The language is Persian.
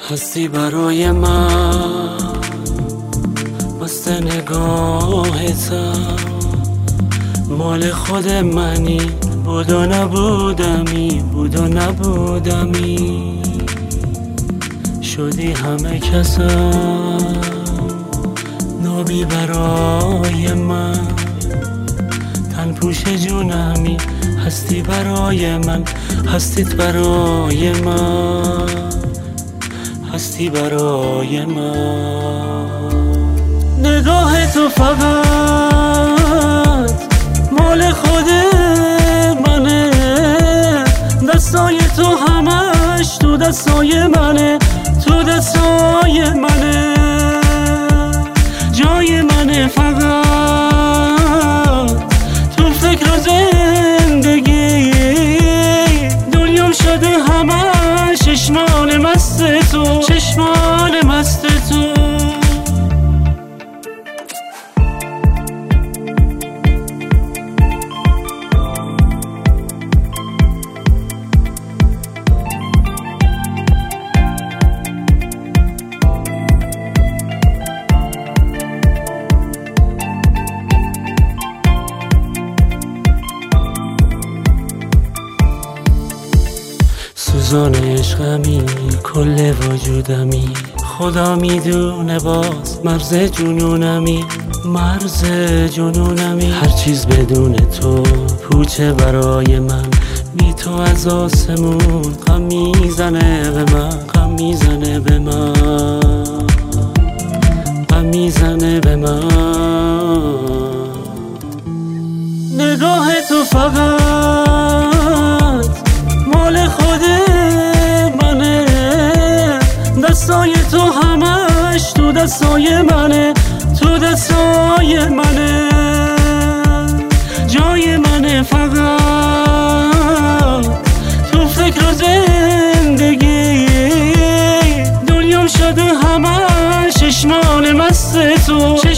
هستی برای من مست نگاهتم، مال خود منی، بود و نبودمی، بود و نبودمی، شدی همه کسم، نابی برای من، تن پوش جونمی، هستی برای من، هستیت برای من، هستی برای من. نگاه تو فقط مال خود منه، دستای تو همش تو دستای منه، تو دستای منه، جای منه فقط تو فکر و زندگی، دنیام شده همش چشمان مست تو، چشمان مست تو. سوزان عشقمی کل وجودمی، خدا میدونه باز مرز جنونمی، مرز جنونمی، هر چیز بدون تو پوچه برای من، بی تو از آسمون غم میزنه به من، غم میزنه به من، غم میزنه به من. نگاه تو فقط مال خود منه، دستای تو همش تو دستای منه، تو دستای منه، جای منه فقط تو فکر و زندگی، دنیام شده همش چشمان مست تو.